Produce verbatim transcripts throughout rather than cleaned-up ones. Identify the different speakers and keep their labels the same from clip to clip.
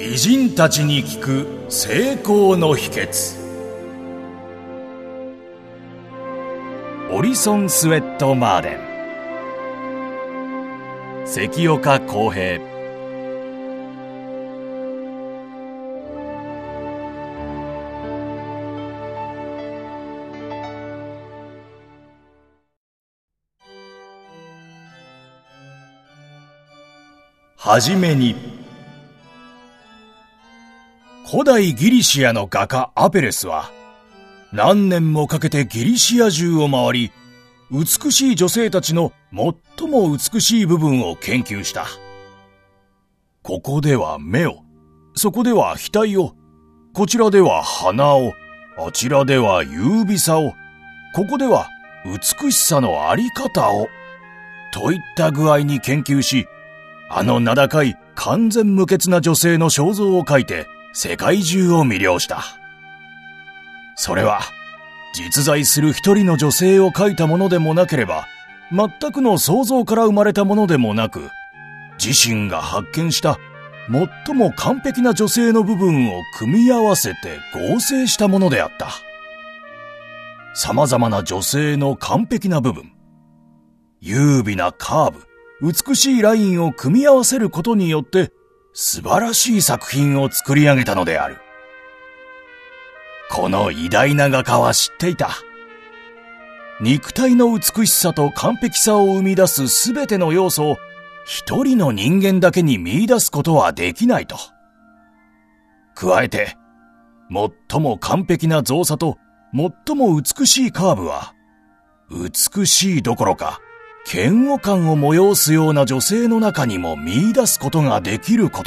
Speaker 1: 偉人たちに聞く成功の秘訣。オリソン・スウェット・マーデン、関岡浩平。はじめに、古代ギリシアの画家アペレスは何年もかけてギリシア中を回り、美しい女性たちの最も美しい部分を研究した。ここでは目を、そこでは額を、こちらでは鼻を、あちらでは優美さを、ここでは美しさのあり方を、といった具合に研究し、あの名高い完全無欠な女性の肖像を描いて世界中を魅了した。それは実在する一人の女性を描いたものでもなければ、全くの想像から生まれたものでもなく、自身が発見した最も完璧な女性の部分を組み合わせて合成したものであった。様々な女性の完璧な部分、優美なカーブ、美しいラインを組み合わせることによって素晴らしい作品を作り上げたのである。この偉大な画家は知っていた。肉体の美しさと完璧さを生み出すすべての要素を一人の人間だけに見出すことはできないと。加えて、最も完璧な造作と最も美しいカーブは、美しいどころか、嫌悪感を催すような女性の中にも見出すことができること。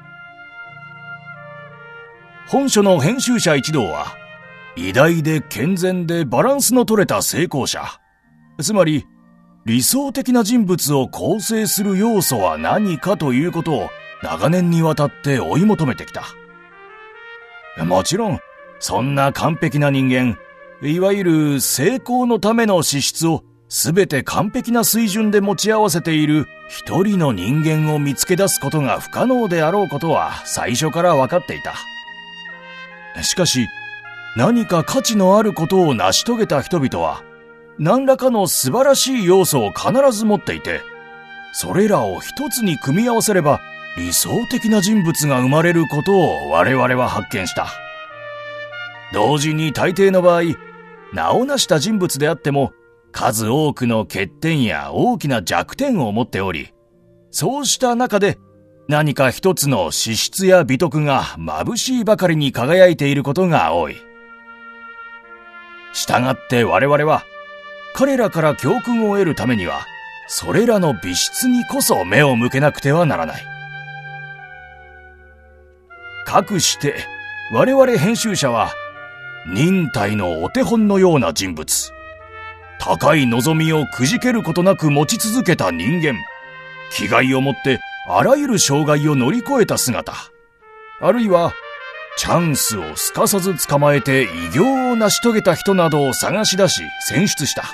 Speaker 1: 本書の編集者一同は、偉大で健全でバランスの取れた成功者、つまり理想的な人物を構成する要素は何かということを長年にわたって追い求めてきた。もちろん、そんな完璧な人間、いわゆる成功のための資質をすべて完璧な水準で持ち合わせている一人の人間を見つけ出すことが不可能であろうことは最初から分かっていた。しかし、何か価値のあることを成し遂げた人々は、何らかの素晴らしい要素を必ず持っていて、それらを一つに組み合わせれば理想的な人物が生まれることを我々は発見した。同時に大抵の場合、名を成した人物であっても、数多くの欠点や大きな弱点を持っており、そうした中で何か一つの資質や美徳が眩しいばかりに輝いていることが多い。したがって我々は、彼らから教訓を得るためには、それらの美質にこそ目を向けなくてはならない。かくして、我々編集者は、忍耐のお手本のような人物、高い望みをくじけることなく持ち続けた人間、気概を持ってあらゆる障害を乗り越えた姿、あるいはチャンスをすかさず捕まえて偉業を成し遂げた人などを探し出し選出した。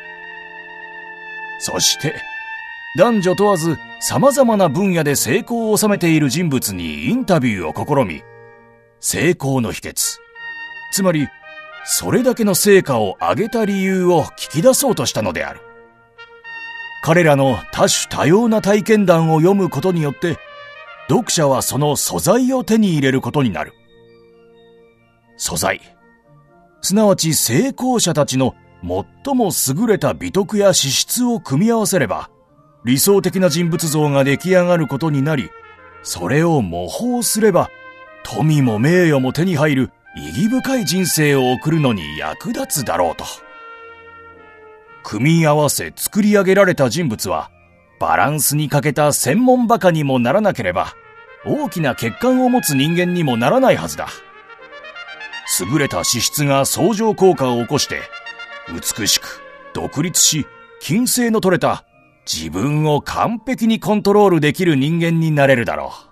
Speaker 1: そして男女問わず様々な分野で成功を収めている人物にインタビューを試み、成功の秘訣、つまりそれだけの成果を上げた理由を聞き出そうとしたのである。彼らの多種多様な体験談を読むことによって、読者はその素材を手に入れることになる。素材、すなわち成功者たちの最も優れた美徳や資質を組み合わせれば、理想的な人物像が出来上がることになり、それを模倣すれば、富も名誉も手に入る意義深い人生を送るのに役立つだろうと。組み合わせ作り上げられた人物は、バランスに欠けた専門バカにもならなければ、大きな欠陥を持つ人間にもならないはずだ。優れた資質が相乗効果を起こして、美しく、独立し、均整の取れた、自分を完璧にコントロールできる人間になれるだろう。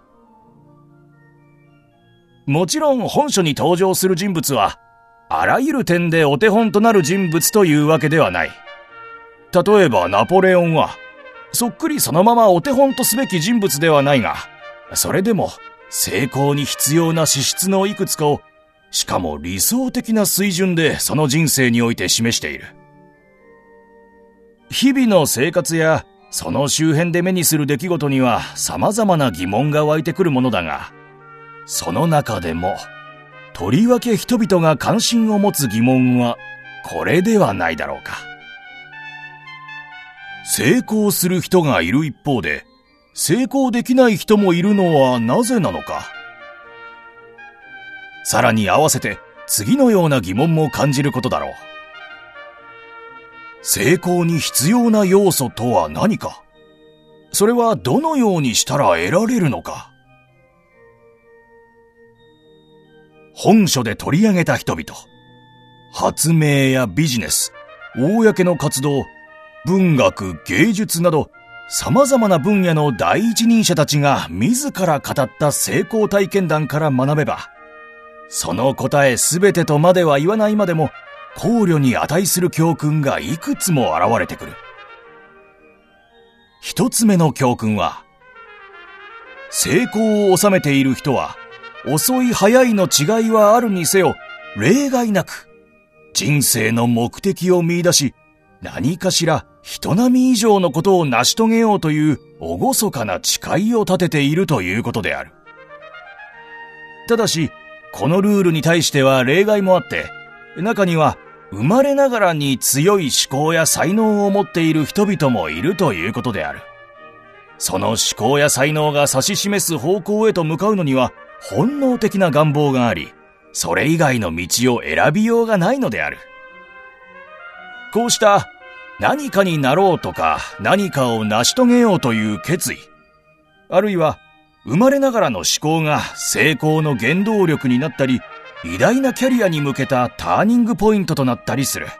Speaker 1: もちろん本書に登場する人物は、あらゆる点でお手本となる人物というわけではない。例えばナポレオンは、そっくりそのままお手本とすべき人物ではないが、それでも成功に必要な資質のいくつかを、しかも理想的な水準でその人生において示している。日々の生活やその周辺で目にする出来事には様々な疑問が湧いてくるものだが、その中でもとりわけ人々が関心を持つ疑問はこれではないだろうか。成功する人がいる一方で、成功できない人もいるのはなぜなのか。さらに合わせて次のような疑問も感じることだろう。成功に必要な要素とは何か。それはどのようにしたら得られるのか。本書で取り上げた人々、発明やビジネス、公の活動、文学、芸術など様々な分野の第一人者たちが自ら語った成功体験談から学べば、その答えすべてとまでは言わないまでも考慮に値する教訓がいくつも現れてくる。一つ目の教訓は、成功を収めている人は遅い早いの違いはあるにせよ、例外なく人生の目的を見出し、何かしら人並み以上のことを成し遂げようという厳かな誓いを立てているということである。ただし、このルールに対しては例外もあって、中には生まれながらに強い思考や才能を持っている人々もいるということである。その思考や才能が指し示す方向へと向かうのには本能的な願望があり、それ以外の道を選びようがないのである。こうした何かになろうとか何かを成し遂げようという決意、あるいは生まれながらの思考が成功の原動力になったり、偉大なキャリアに向けたターニングポイントとなったりする。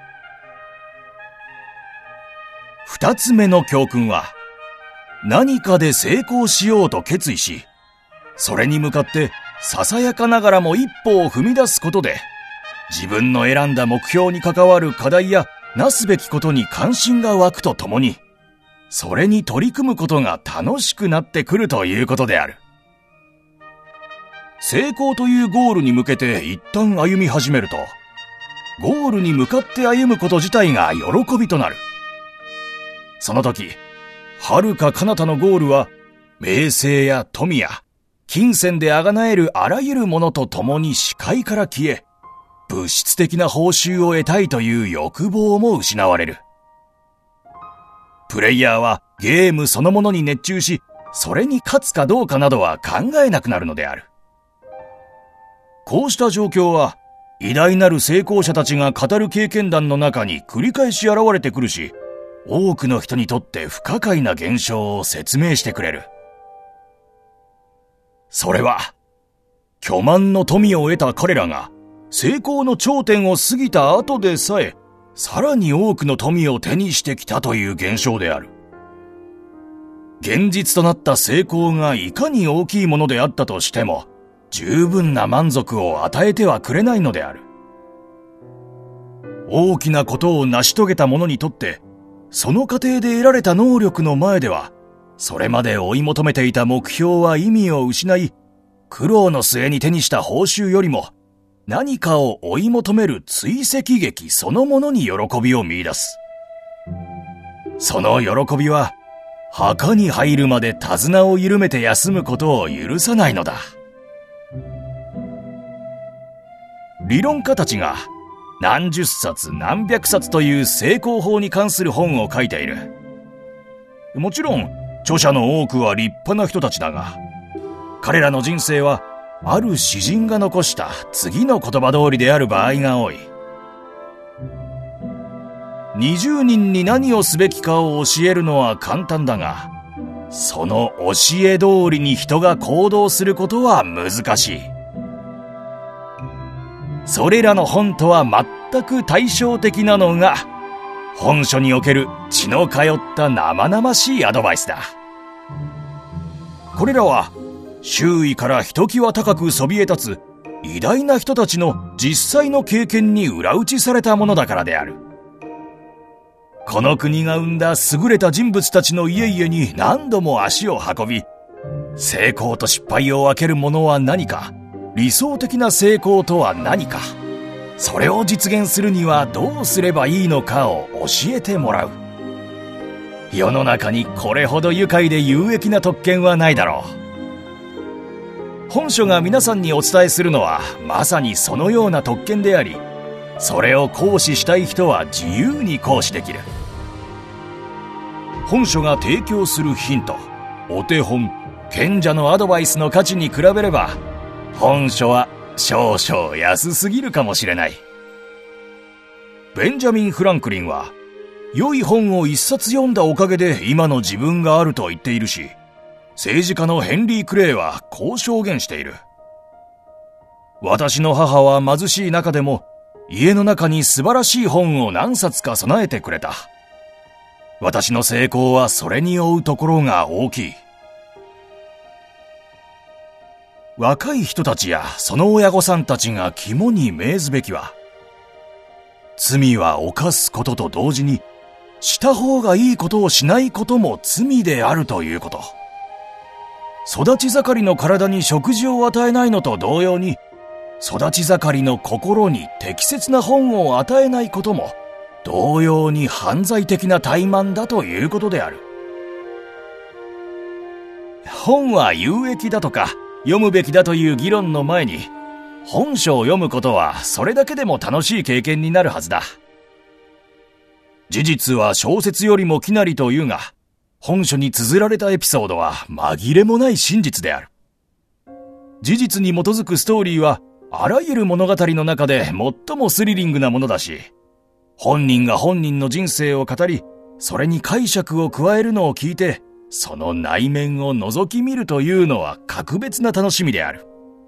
Speaker 1: 二つ目の教訓は、何かで成功しようと決意し、それに向かってささやかながらも一歩を踏み出すことで、自分の選んだ目標に関わる課題やなすべきことに関心が湧くとともに、それに取り組むことが楽しくなってくるということである。成功というゴールに向けて一旦歩み始めると、ゴールに向かって歩むこと自体が喜びとなる。その時、遥か彼方のゴールは、名声や富や、金銭であがなえるあらゆるものと共に視界から消え、物質的な報酬を得たいという欲望も失われる。プレイヤーはゲームそのものに熱中し、それに勝つかどうかなどは考えなくなるのである。こうした状況は、偉大なる成功者たちが語る経験談の中に繰り返し現れてくるし、多くの人にとって不可解な現象を説明してくれる。それは、巨万の富を得た彼らが、成功の頂点を過ぎた後でさえ、さらに多くの富を手にしてきたという現象である。現実となった成功がいかに大きいものであったとしても、十分な満足を与えてはくれないのである。大きなことを成し遂げた者にとって、その過程で得られた能力の前では、それまで追い求めていた目標は意味を失い、苦労の末に手にした報酬よりも、何かを追い求める追跡劇そのものに喜びを見出す。その喜びは、墓に入るまで手綱を緩めて休むことを許さないのだ。理論家たちが何十冊何百冊という成功法に関する本を書いている。もちろん著者の多くは立派な人たちだが、彼らの人生はある詩人が残した次の言葉通りである場合が多い。にじゅうにんに何をすべきかを教えるのは簡単だが、その教え通りに人が行動することは難しい。それらの本とは全く対照的なのが、本書における血の通った生々しいアドバイスだ。これらは周囲からひときわ高くそびえ立つ偉大な人たちの実際の経験に裏打ちされたものだからである。この国が生んだ優れた人物たちの家々に何度も足を運び、 成功と失敗を分けるものは何か、理想的な成功とは何か、それを実現するにはどうすればいいのかを教えてもらう。世の中にこれほど愉快で有益な特権はないだろう。本書が皆さんにお伝えするのはまさにそのような特権であり、それを行使したい人は自由に行使できる。本書が提供するヒント、お手本、賢者のアドバイスの価値に比べれば、本書は少々安すぎるかもしれない。ベンジャミン・フランクリンは、良い本を一冊読んだおかげで今の自分があると言っているし、政治家のヘンリー・クレイはこう証言している。私の母は貧しい中でも、家の中に素晴らしい本を何冊か備えてくれた。私の成功はそれに負うところが大きい。若い人たちやその親御さんたちが肝に銘ずべきは、罪は犯すことと同時に、した方がいいことをしないことも罪であるということ。育ち盛りの体に食事を与えないのと同様に、育ち盛りの心に適切な本を与えないことも、同様に犯罪的な怠慢だということである。本は有益だとか、読むべきだという議論の前に、本書を読むことはそれだけでも楽しい経験になるはずだ。事実は小説よりも奇なりというが、本書に綴られたエピソードは紛れもない真実である。事実に基づくストーリーは、あらゆる物語の中で最もスリリングなものだし、本人が本人の人生を語り、それに解釈を加えるのを聞いて、その内面を覗き見るというのは格別な楽しみである。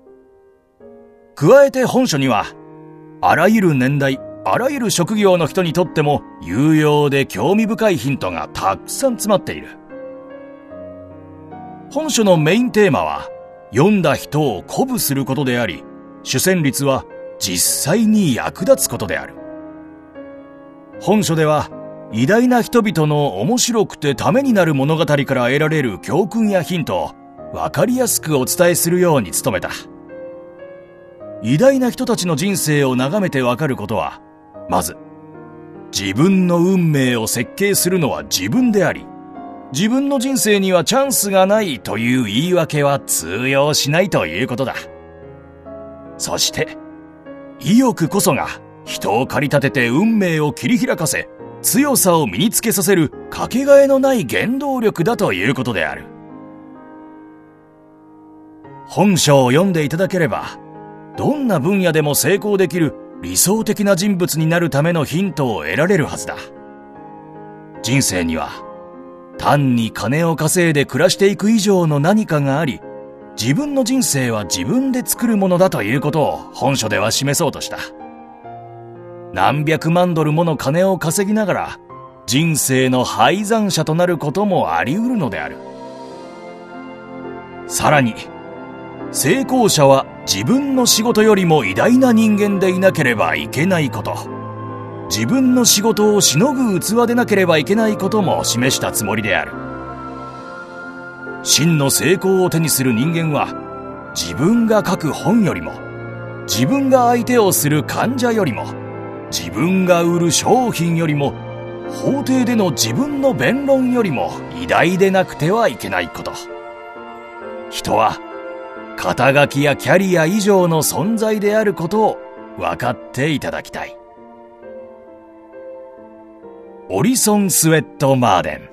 Speaker 1: 加えて本書には、あらゆる年代、あらゆる職業の人にとっても有用で興味深いヒントがたくさん詰まっている。本書のメインテーマは、読んだ人を鼓舞することであり、主旋律は実際に役立つことである。本書では、偉大な人々の面白くてためになる物語から得られる教訓やヒントを分かりやすくお伝えするように努めた。偉大な人たちの人生を眺めてわかることは、まず、自分の運命を設計するのは自分であり、自分の人生にはチャンスがないという言い訳は通用しないということだ。そして、意欲こそが人を駆り立てて運命を切り開かせ、強さを身につけさせるかけがえのない原動力だということである。本書を読んでいただければ、どんな分野でも成功できる理想的な人物になるためのヒントを得られるはずだ。人生には、単に金を稼いで暮らしていく以上の何かがあり、自分の人生は自分で作るものだということを本書では示そうとした。何百万ドルもの金を稼ぎながら、人生の敗残者となることもあり得るのである。さらに、成功者は自分の仕事よりも偉大な人間でいなければいけないこと、自分の仕事をしのぐ器でなければいけないことも示したつもりである。真の成功を手にする人間は、自分が書く本よりも、自分が相手をする患者よりも、自分が売る商品よりも、法廷での自分の弁論よりも偉大でなくてはいけないこと。人は、肩書きやキャリア以上の存在であることを分かっていただきたい。オリソン・スウェット・マーデン。